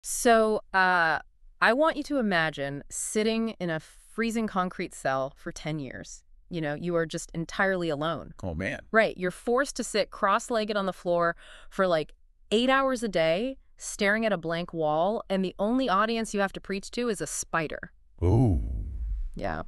So, I want you to imagine sitting in a freezing concrete cell for 10 years. You are just entirely alone. Oh, man. Right. You're forced to sit cross-legged on the floor for like 8 hours a day, staring at a blank wall, and the only audience you have to preach to is a spider. Ooh. Yeah.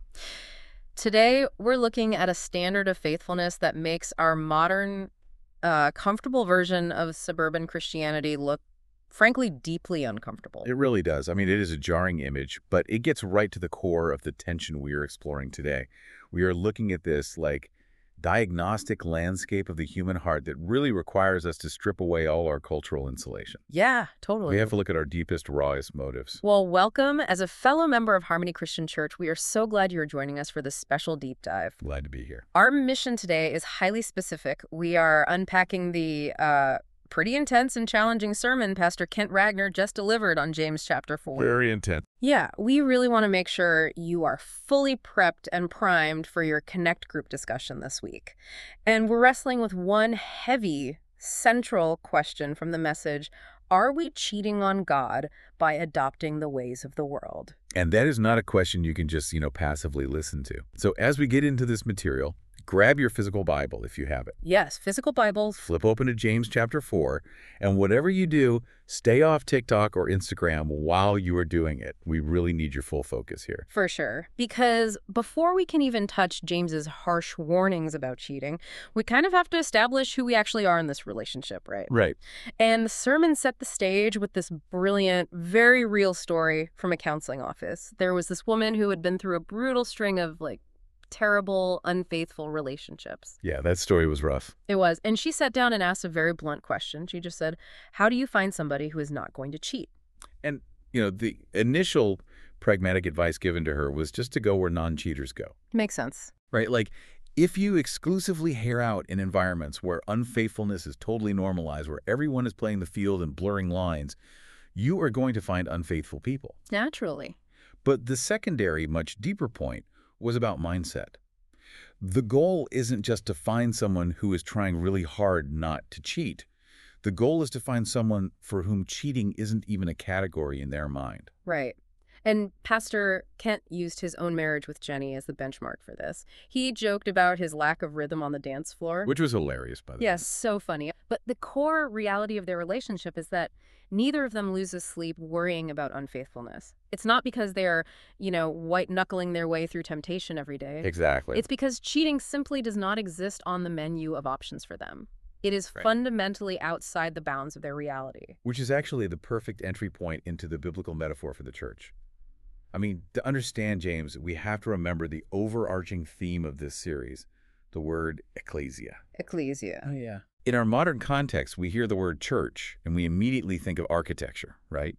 Today, we're looking at a standard of faithfulness that makes our modern, comfortable version of suburban Christianity look, frankly, deeply uncomfortable. It really does. I mean, it is a jarring image, but it gets right to the core of the tension we are exploring today. We are looking at this, like, diagnostic landscape of the human heart that really requires us to strip away all our cultural insulation. Yeah, We totally. have to look at our deepest, rawest motives. Well, welcome. As a fellow member of Harmony Christian Church, we are so glad you're joining us for this special deep dive. Glad to be here. Our mission today is highly specific. We are unpacking the pretty intense and challenging sermon Pastor Kent Ragnar just delivered on James chapter 4. Very intense. Yeah, we really want to make sure you are fully prepped and primed for your Connect group discussion this week. And we're wrestling with one heavy, central question from the message: are we cheating on God by adopting the ways of the world? And that is not a question you can just, passively listen to. So as we get into this material, grab your physical Bible if you have it. Yes, physical Bibles. Flip open to James chapter 4, and whatever you do, stay off TikTok or Instagram while you are doing it. We really need your full focus here. For sure. Because before we can even touch James's harsh warnings about cheating, we kind of have to establish who we actually are in this relationship, right? Right. And the sermon set the stage with this brilliant, very real story from a counseling office. There was this woman who had been through a brutal string of, terrible, unfaithful relationships. Yeah, that story was rough. It was. And she sat down and asked a very blunt question. She just said, how do you find somebody who is not going to cheat? And, the initial pragmatic advice given to her was just to go where non-cheaters go. Makes sense. Right? Like, if you exclusively hang out in environments where unfaithfulness is totally normalized, where everyone is playing the field and blurring lines, you are going to find unfaithful people. Naturally. But the secondary, much deeper point was about mindset. The goal isn't just to find someone who is trying really hard not to cheat. The goal is to find someone for whom cheating isn't even a category in their mind. Right. And Pastor Kent used his own marriage with Jenny as the benchmark for this. He joked about his lack of rhythm on the dance floor. Which was hilarious, by the way. Yes, so funny. But the core reality of their relationship is that neither of them loses sleep worrying about unfaithfulness. It's not because they're, white-knuckling their way through temptation every day. Exactly. It's because cheating simply does not exist on the menu of options for them. It is Right. fundamentally outside the bounds of their reality. Which is actually the perfect entry point into the biblical metaphor for the church. I mean, to understand James, we have to remember the overarching theme of this series, the word ecclesia. Ecclesia. Oh, yeah. In our modern context, we hear the word church, and we immediately think of architecture, right?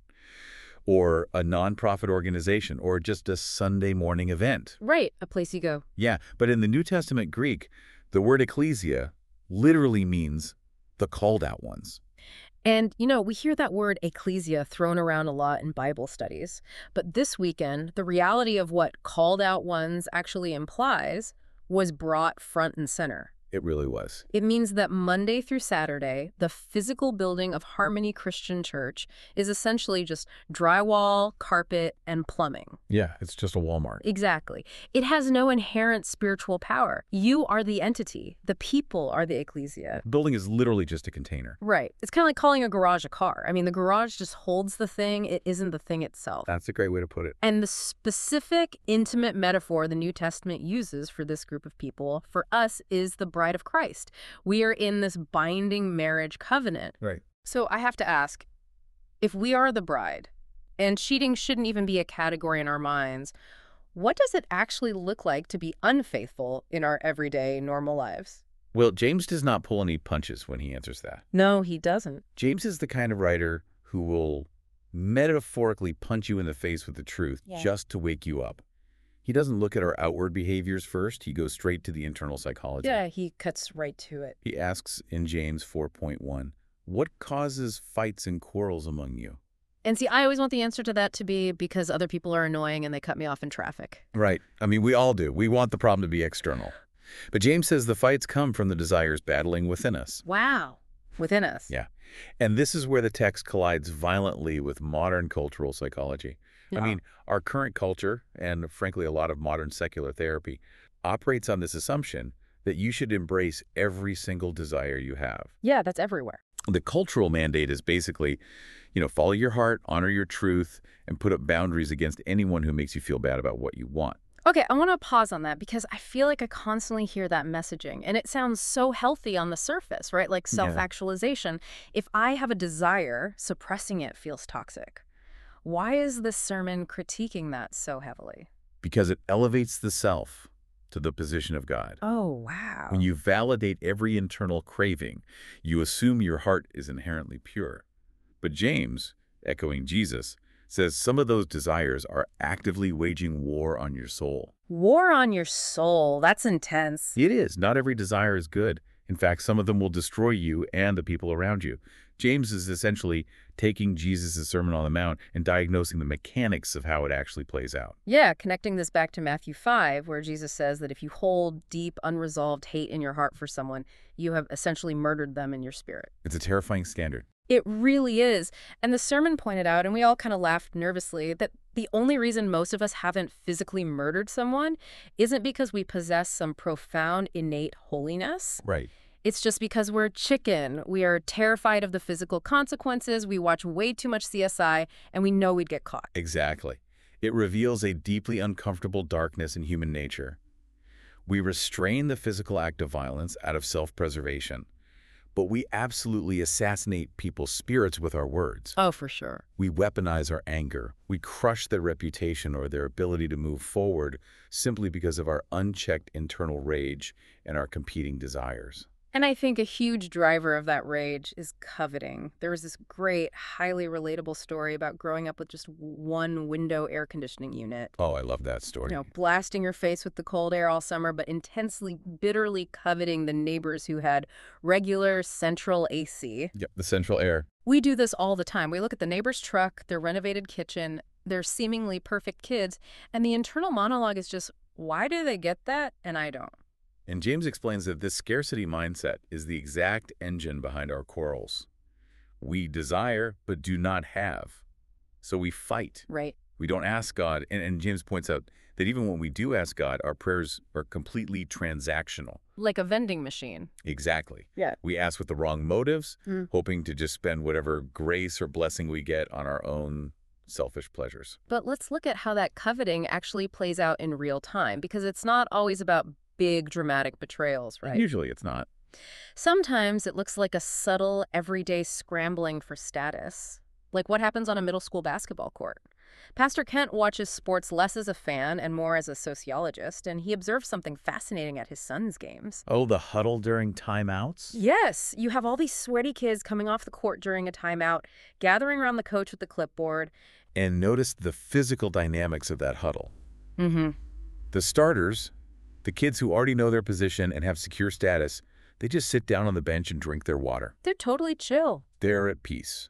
Or a nonprofit organization, or just a Sunday morning event. Right, a place you go. Yeah, but in the New Testament Greek, the word ecclesia literally means the called out ones. And, we hear that word ecclesia thrown around a lot in Bible studies. But this weekend, the reality of what called out ones actually implies was brought front and center. It really was. It means that Monday through Saturday, the physical building of Harmony Christian Church is essentially just drywall, carpet, and plumbing. Yeah, it's just a Walmart. Exactly. It has no inherent spiritual power. You are the entity. The people are the ecclesia. The building is literally just a container. Right. It's kind of like calling a garage a car. I mean, the garage just holds the thing. It isn't the thing itself. That's a great way to put it. And the specific, intimate metaphor the New Testament uses for this group of people, for us, is the bride of Christ. We are in this binding marriage covenant. Right. So I have to ask, if we are the bride, and cheating shouldn't even be a category in our minds, what does it actually look like to be unfaithful in our everyday, normal lives? Well, James does not pull any punches when he answers that. No, he doesn't. James is the kind of writer who will metaphorically punch you in the face with the truth just to wake you up. He doesn't look at our outward behaviors first. He goes straight to the internal psychology. Yeah, he cuts right to it. He asks in James 4.1, what causes fights and quarrels among you? And see, I always want the answer to that to be because other people are annoying and they cut me off in traffic. Right. I mean, we all do. We want the problem to be external. But James says the fights come from the desires battling within us. Wow. within us. Yeah. And this is where the text collides violently with modern cultural psychology. I Yeah. mean, our current culture, and frankly, a lot of modern secular therapy, operates on this assumption that you should embrace every single desire you have. Yeah, that's everywhere. The cultural mandate is basically, follow your heart, honor your truth, and put up boundaries against anyone who makes you feel bad about what you want. Okay, I want to pause on that because I feel like I constantly hear that messaging, and it sounds so healthy on the surface, right? Like Yeah. self-actualization. If I have a desire, suppressing it feels toxic. Why is this sermon critiquing that so heavily? Because it elevates the self to the position of God. Oh, wow. When you validate every internal craving, you assume your heart is inherently pure. But James, echoing Jesus, says some of those desires are actively waging war on your soul. War on your soul. That's intense. It is. Not every desire is good. In fact, some of them will destroy you and the people around you. James is essentially taking Jesus' Sermon on the Mount and diagnosing the mechanics of how it actually plays out. Yeah, connecting this back to Matthew 5, where Jesus says that if you hold deep, unresolved hate in your heart for someone, you have essentially murdered them in your spirit. It's a terrifying standard. It really is. And the sermon pointed out, and we all kind of laughed nervously, that the only reason most of us haven't physically murdered someone isn't because we possess some profound innate holiness. Right. It's just because we're chicken. We are terrified of the physical consequences. We watch way too much CSI, and we know we'd get caught. Exactly. It reveals a deeply uncomfortable darkness in human nature. We restrain the physical act of violence out of self-preservation, but we absolutely assassinate people's spirits with our words. Oh, for sure. We weaponize our anger. We crush their reputation or their ability to move forward simply because of our unchecked internal rage and our competing desires. And I think a huge driver of that rage is coveting. There was this great, highly relatable story about growing up with just one window air conditioning unit. Oh, I love that story. Blasting your face with the cold air all summer, but intensely, bitterly coveting the neighbors who had regular central AC. Yep, the central air. We do this all the time. We look at the neighbor's truck, their renovated kitchen, their seemingly perfect kids, and the internal monologue is just, why do they get that and I don't? And James explains that this scarcity mindset is the exact engine behind our quarrels. We desire, but do not have. So we fight. Right. We don't ask God. And James points out that even when we do ask God, our prayers are completely transactional. Like a vending machine. Exactly. Yeah. We ask with the wrong motives, Mm. hoping to just spend whatever grace or blessing we get on our own selfish pleasures. But let's look at how that coveting actually plays out in real time, because it's not always about big dramatic betrayals, right? Usually it's not. Sometimes it looks like a subtle, everyday scrambling for status, like what happens on a middle school basketball court. Pastor Kent watches sports less as a fan and more as a sociologist, and he observes something fascinating at his son's games. Oh, the huddle during timeouts? Yes, you have all these sweaty kids coming off the court during a timeout, gathering around the coach with the clipboard. And notice the physical dynamics of that huddle. Mm-hmm. The starters, the kids who already know their position and have secure status, they just sit down on the bench and drink their water. They're totally chill. They're at peace.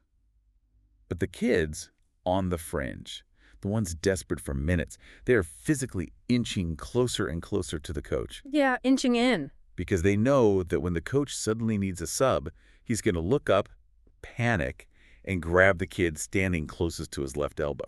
But the kids on the fringe, the ones desperate for minutes, they're physically inching closer and closer to the coach Yeah, inching in. because they know that when the coach suddenly needs a sub, he's going to look up, panic, and grab the kid standing closest to his left elbow.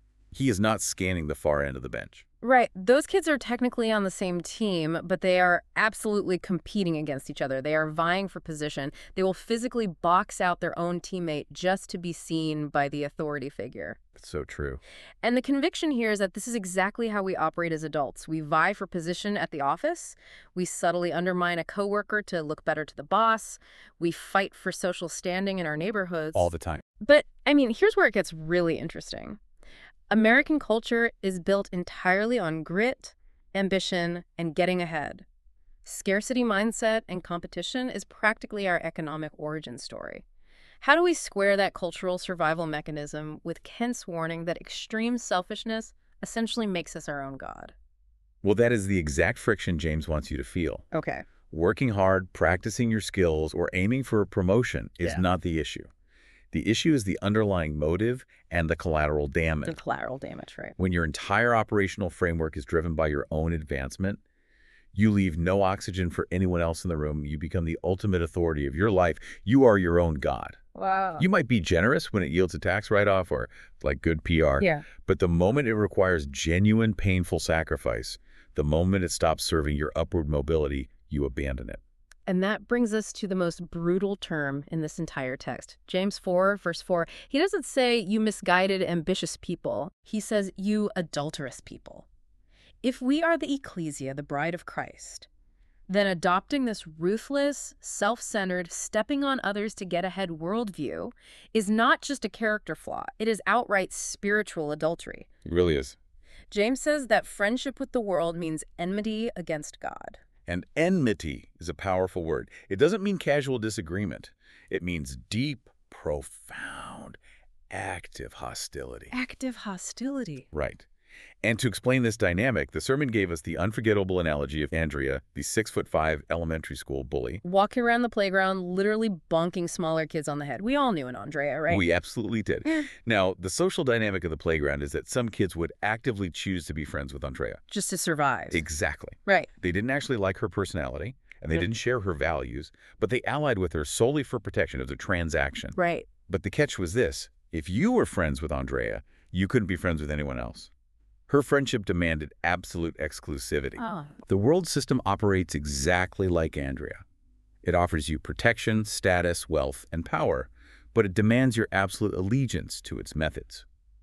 He is not scanning the far end of the bench. Right. Those kids are technically on the same team, but they are absolutely competing against each other. They are vying for position. They will physically box out their own teammate just to be seen by the authority figure. That's so true. And the conviction here is that this is exactly how we operate as adults. We vie for position at the office. We subtly undermine a coworker to look better to the boss. We fight for social standing in our neighborhoods. All the time. But, I mean, here's where it gets really interesting. American culture is built entirely on grit, ambition, and getting ahead. Scarcity mindset and competition is practically our economic origin story. How do we square that cultural survival mechanism with Kent's warning that extreme selfishness essentially makes us our own god? Well, that is the exact friction James wants you to feel. Okay. Working hard, practicing your skills, or aiming for a promotion is Yeah. not the issue. The issue is the underlying motive and the collateral damage. The collateral damage, right? When your entire operational framework is driven by your own advancement, You leave no oxygen for anyone else in the room. You become the ultimate authority of your life. You are your own God. Wow. You might be generous when it yields a tax write-off or like good PR, Yeah. but the moment it requires genuine, painful sacrifice, the moment it stops serving your upward mobility, you abandon it. And that brings us to the most brutal term in this entire text. James 4, verse 4, he doesn't say you misguided, ambitious people. He says you adulterous people. If we are the ecclesia, the bride of Christ, then adopting this ruthless, self-centered, stepping on others to get ahead worldview is not just a character flaw. It is outright spiritual adultery. It really is. James says that friendship with the world means enmity against God. And enmity is a powerful word. It doesn't mean casual disagreement. It means deep, profound, active hostility. Active hostility. Right. And to explain this dynamic, the sermon gave us the unforgettable analogy of Andrea, the 6'5" elementary school bully. Walking around the playground, literally bonking smaller kids on the head. We all knew an Andrea, right? We absolutely did. Now, the social dynamic of the playground is that some kids would actively choose to be friends with Andrea. Just to survive. Exactly. Right. They didn't actually like her personality, and they didn't share her values, but they allied with her solely for protection of the transaction. Right. But the catch was this. If you were friends with Andrea, you couldn't be friends with anyone else. Her friendship demanded absolute exclusivity. Oh. The world system operates exactly like Andrea. It offers you protection, status, wealth, and power, but it demands your absolute allegiance to its methods.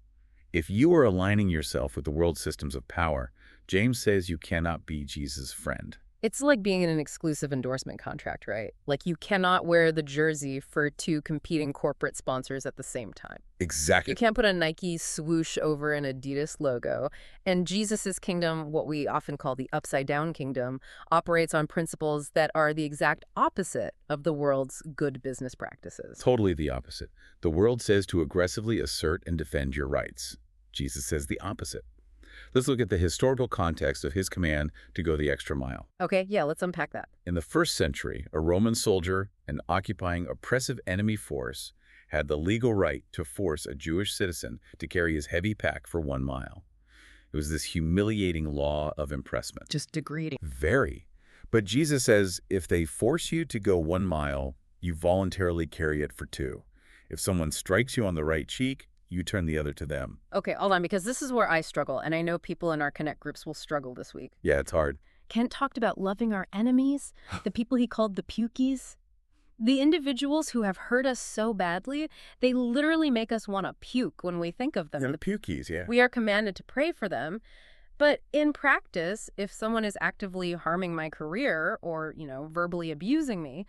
If you are aligning yourself with the world systems of power, James says you cannot be Jesus' friend. It's like being in an exclusive endorsement contract, right? Like you cannot wear the jersey for two competing corporate sponsors at the same time. Exactly. You can't put a Nike swoosh over an Adidas logo. And Jesus's kingdom, what we often call the upside-down kingdom, operates on principles that are the exact opposite of the world's good business practices. Totally the opposite. The world says to aggressively assert and defend your rights. Jesus says the opposite. Let's look at the historical context of his command to go the extra mile. Okay, yeah, let's unpack that. In the 1st century, a Roman soldier, an occupying oppressive enemy force, had the legal right to force a Jewish citizen to carry his heavy pack for 1 mile. It was this humiliating law of impressment. Just degrading. Very. But Jesus says if they force you to go 1 mile, you voluntarily carry it for 2. If someone strikes you on the right cheek, you turn the other to them. Okay, hold on, because this is where I struggle, and I know people in our Connect groups will struggle this week. Yeah, it's hard. Kent talked about loving our enemies, the people he called the pukies. The individuals who have hurt us so badly, they literally make us want to puke when we think of them. And the pukies, yeah. We are commanded to pray for them. But in practice, if someone is actively harming my career or, verbally abusing me,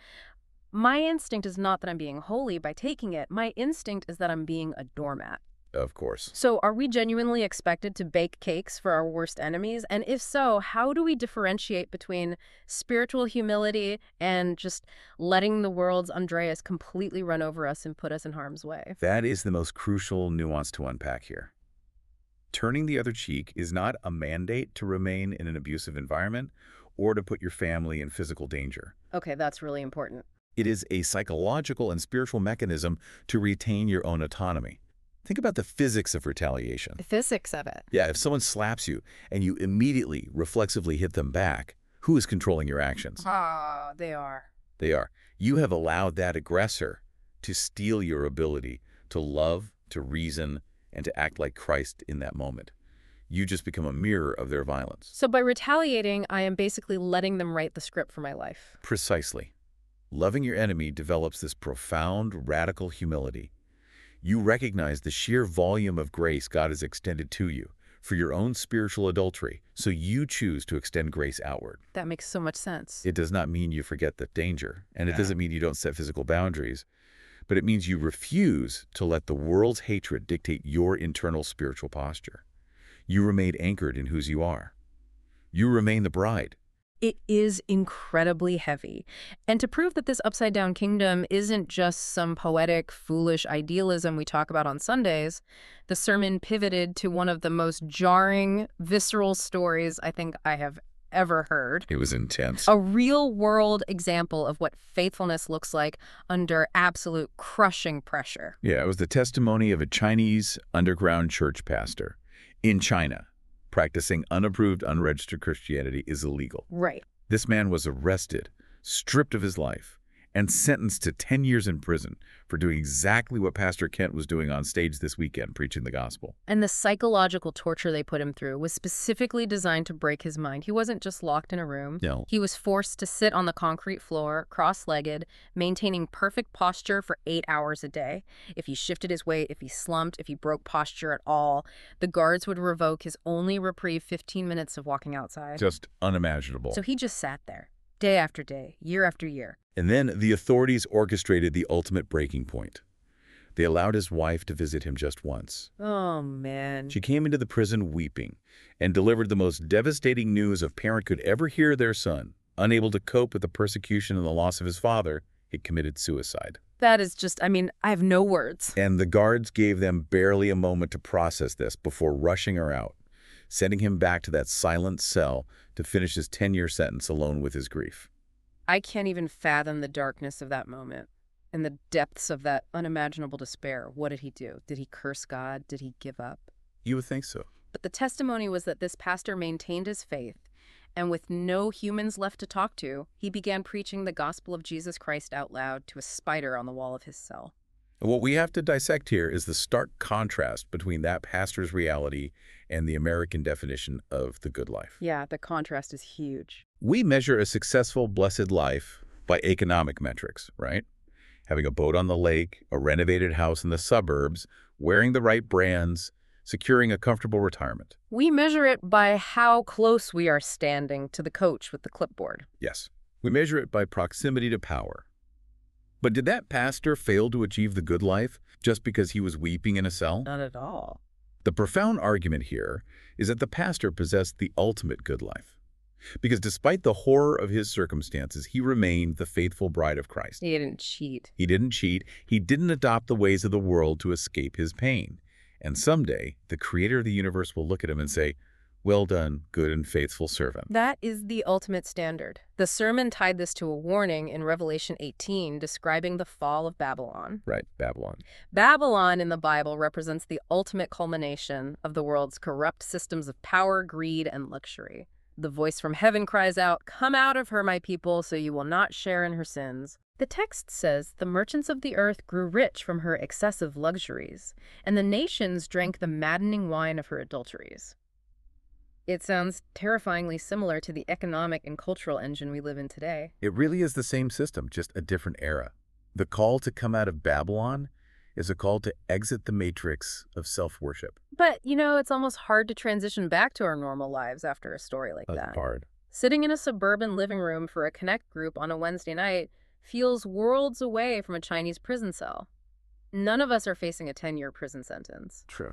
my instinct is not that I'm being holy by taking it. My instinct is that I'm being a doormat. Of course. So are we genuinely expected to bake cakes for our worst enemies? And if so, how do we differentiate between spiritual humility and just letting the world's Andreas completely run over us and put us in harm's way? That is the most crucial nuance to unpack here. Turning the other cheek is not a mandate to remain in an abusive environment or to put your family in physical danger. Okay, that's really important. It is a psychological and spiritual mechanism to retain your own autonomy. Think about the physics of retaliation. The physics of it. Yeah, if someone slaps you and you immediately, reflexively hit them back, who is controlling your actions? They are. They are. You have allowed that aggressor to steal your ability to love, to reason, and to act like Christ in that moment. You just become a mirror of their violence. So by retaliating, I am basically letting them write the script for my life. Precisely. Loving your enemy develops this profound, radical humility. You recognize the sheer volume of grace God has extended to you for your own spiritual adultery, so you choose to extend grace outward. That makes so much sense. It does not mean you forget the danger, and it doesn't mean you don't set physical boundaries, but it means you refuse to let the world's hatred dictate your internal spiritual posture. You remain anchored in whose you are. You remain the bride. It is incredibly heavy. And to prove that this upside-down kingdom isn't just some poetic, foolish idealism we talk about on Sundays, the sermon pivoted to one of the most jarring, visceral stories I think I have ever heard. It was intense. A real-world example of what faithfulness looks like under absolute crushing pressure. Yeah, it was the testimony of a Chinese underground church pastor in China. Practicing unapproved, unregistered Christianity is illegal. Right. This man was arrested, stripped of his life, and sentenced to 10 years in prison for doing exactly what Pastor Kent was doing on stage this weekend, preaching the gospel. And the psychological torture they put him through was specifically designed to break his mind. He wasn't just locked in a room. No. He was forced to sit on the concrete floor, cross-legged, maintaining perfect posture for 8 hours a day. If he shifted his weight, if he slumped, if he broke posture at all, the guards would revoke his only reprieve 15 minutes of walking outside. Just unimaginable. So he just sat there, day after day, year after year. And then the authorities orchestrated the ultimate breaking point. They allowed his wife to visit him just once. Oh, man. She came into the prison weeping and delivered the most devastating news a parent could ever hear their son. Unable to cope with the persecution and the loss of his father, he committed suicide. That is just, I have no words. And the guards gave them barely a moment to process this before rushing her out, sending him back to that silent cell to finish his 10-year sentence alone with his grief. I can't even fathom the darkness of that moment and the depths of that unimaginable despair. What did he do? Did he curse God? Did he give up? You would think so. But the testimony was that this pastor maintained his faith, and with no humans left to talk to, he began preaching the gospel of Jesus Christ out loud to a spider on the wall of his cell. And what we have to dissect here is the stark contrast between that pastor's reality and the American definition of the good life. Yeah, the contrast is huge. We measure a successful, blessed life by economic metrics, right? Having a boat on the lake, a renovated house in the suburbs, wearing the right brands, securing a comfortable retirement. We measure it by how close we are standing to the coach with the clipboard. Yes, we measure it by proximity to power. But did that pastor fail to achieve the good life just because he was weeping in a cell? Not at all. The profound argument here is that the pastor possessed the ultimate good life. Because despite the horror of his circumstances, he remained the faithful bride of Christ. He didn't cheat. He didn't cheat. He didn't adopt the ways of the world to escape his pain. And someday, the creator of the universe will look at him and say, "Well done, good and faithful servant." That is the ultimate standard. The sermon tied this to a warning in Revelation 18 describing the fall of Babylon. Right, Babylon. Babylon in the Bible represents the ultimate culmination of the world's corrupt systems of power, greed, and luxury. The voice from heaven cries out, "Come out of her, my people, so you will not share in her sins." The text says the merchants of the earth grew rich from her excessive luxuries, and the nations drank the maddening wine of her adulteries. It sounds terrifyingly similar to the economic and cultural engine we live in today. It really is the same system, just a different era. The call to come out of Babylon is a call to exit the matrix of self-worship. But, it's almost hard to transition back to our normal lives after a story like that. That's hard. Sitting in a suburban living room for a Connect group on a Wednesday night feels worlds away from a Chinese prison cell. None of us are facing a 10-year prison sentence. True.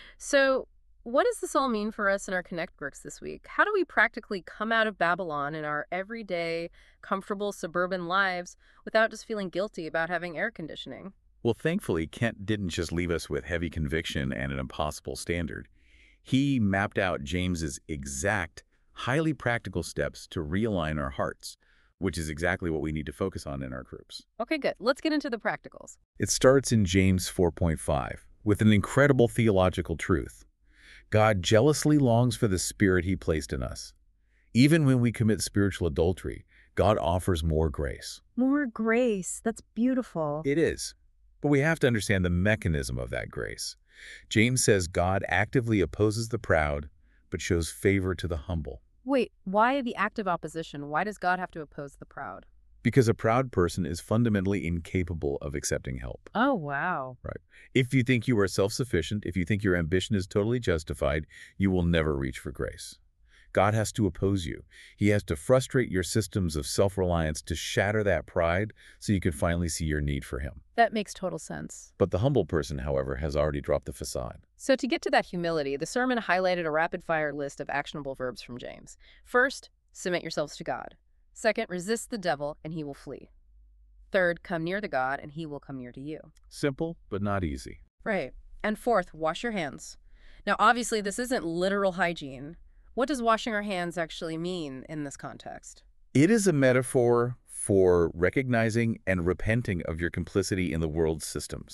So, what does this all mean for us in our Connect groups this week? How do we practically come out of Babylon in our everyday, comfortable suburban lives without just feeling guilty about having air conditioning? Well, thankfully, Kent didn't just leave us with heavy conviction and an impossible standard. He mapped out James's exact, highly practical steps to realign our hearts, which is exactly what we need to focus on in our groups. Okay, good. Let's get into the practicals. It starts in James 4.5 with an incredible theological truth. God jealously longs for the spirit he placed in us. Even when we commit spiritual adultery, God offers more grace. More grace. That's beautiful. It is. But we have to understand the mechanism of that grace. James says God actively opposes the proud, but shows favor to the humble. Wait, why the active opposition? Why does God have to oppose the proud? Because a proud person is fundamentally incapable of accepting help. Oh, wow. Right. If you think you are self-sufficient, if you think your ambition is totally justified, you will never reach for grace. God has to oppose you. He has to frustrate your systems of self-reliance to shatter that pride so you can finally see your need for him. That makes total sense. But the humble person, however, has already dropped the facade. So to get to that humility, the sermon highlighted a rapid-fire list of actionable verbs from James. First, submit yourselves to God. Second, resist the devil, and he will flee. Third, come near to God, and he will come near to you. Simple, but not easy. Right. And fourth, wash your hands. Now, obviously, this isn't literal hygiene. What does washing our hands actually mean in this context? It is a metaphor for recognizing and repenting of your complicity in the world's systems.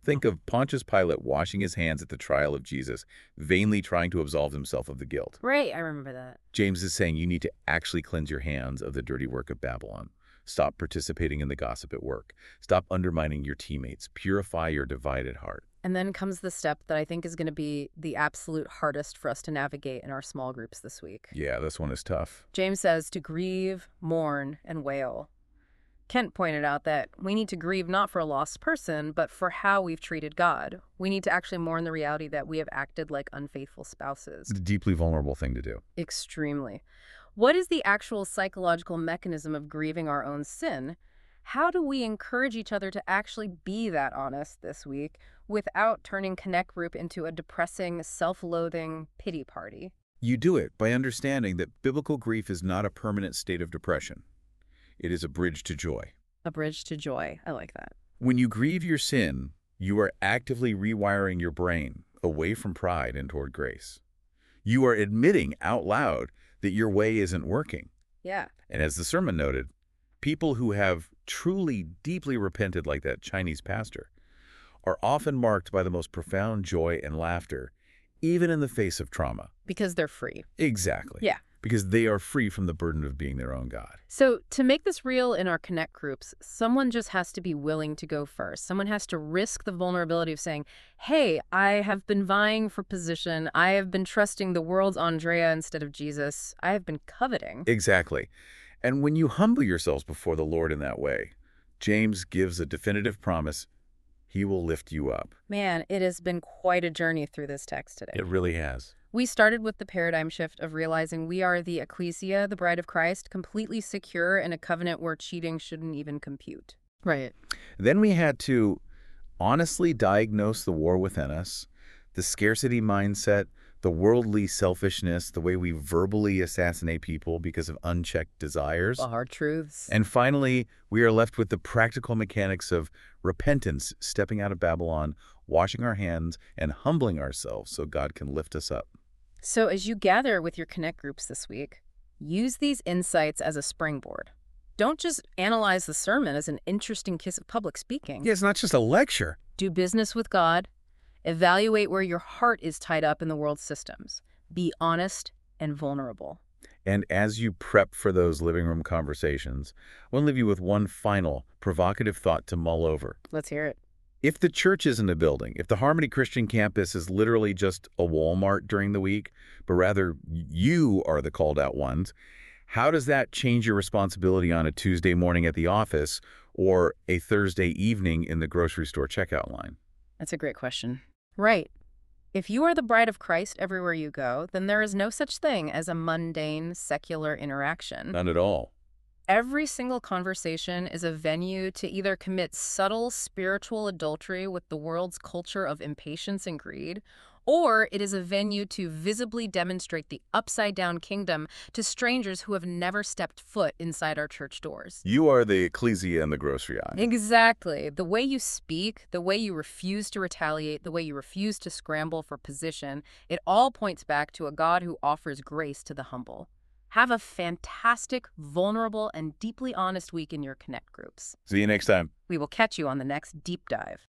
Think of Pontius Pilate washing his hands at the trial of Jesus, vainly trying to absolve himself of the guilt. Right, I remember that. James is saying you need to actually cleanse your hands of the dirty work of Babylon. Stop participating in the gossip at work. Stop undermining your teammates. Purify your divided heart. And then comes the step that I think is going to be the absolute hardest for us to navigate in our small groups this week. Yeah, this one is tough. James says to grieve, mourn, and wail. Kent pointed out that we need to grieve not for a lost person, but for how we've treated God. We need to actually mourn the reality that we have acted like unfaithful spouses. It's a deeply vulnerable thing to do. Extremely. What is the actual psychological mechanism of grieving our own sin? How do we encourage each other to actually be that honest this week without turning Connect Group into a depressing, self-loathing pity party? You do it by understanding that biblical grief is not a permanent state of depression. It is a bridge to joy. A bridge to joy. I like that. When you grieve your sin, you are actively rewiring your brain away from pride and toward grace. You are admitting out loud that your way isn't working. Yeah. And as the sermon noted, people who have truly deeply repented like that Chinese pastor are often marked by the most profound joy and laughter, even in the face of trauma. Because they're free. Exactly. Yeah. Because they are free from the burden of being their own God. So to make this real in our Connect groups, someone just has to be willing to go first. Someone has to risk the vulnerability of saying, hey, I have been vying for position. I have been trusting the world's Andrea instead of Jesus. I have been coveting. Exactly. And when you humble yourselves before the Lord in that way, James gives a definitive promise. He will lift you up. Man, it has been quite a journey through this text today. It really has. We started with the paradigm shift of realizing we are the ecclesia, the bride of Christ, completely secure in a covenant where cheating shouldn't even compute. Right. Then we had to honestly diagnose the war within us, the scarcity mindset, the worldly selfishness, the way we verbally assassinate people because of unchecked desires. The hard truths. And finally, we are left with the practical mechanics of repentance, stepping out of Babylon, washing our hands, and humbling ourselves so God can lift us up. So as you gather with your Connect groups this week, use these insights as a springboard. Don't just analyze the sermon as an interesting kiss of public speaking. Yeah, it's not just a lecture. Do business with God. Evaluate where your heart is tied up in the world's systems. Be honest and vulnerable. And as you prep for those living room conversations, I want to leave you with one final provocative thought to mull over. Let's hear it. If the church isn't a building, if the Harmony Christian Campus is literally just a Walmart during the week, but rather you are the called out ones, how does that change your responsibility on a Tuesday morning at the office or a Thursday evening in the grocery store checkout line? That's a great question. Right. If you are the bride of Christ everywhere you go, then there is no such thing as a mundane, secular interaction. None at all. Every single conversation is a venue to either commit subtle spiritual adultery with the world's culture of impatience and greed, or it is a venue to visibly demonstrate the upside-down kingdom to strangers who have never stepped foot inside our church doors. You are the ecclesia in the grocery aisle. Exactly. The way you speak, the way you refuse to retaliate, the way you refuse to scramble for position, it all points back to a God who offers grace to the humble. Have a fantastic, vulnerable, and deeply honest week in your Connect groups. See you next time. We will catch you on the next Deep Dive.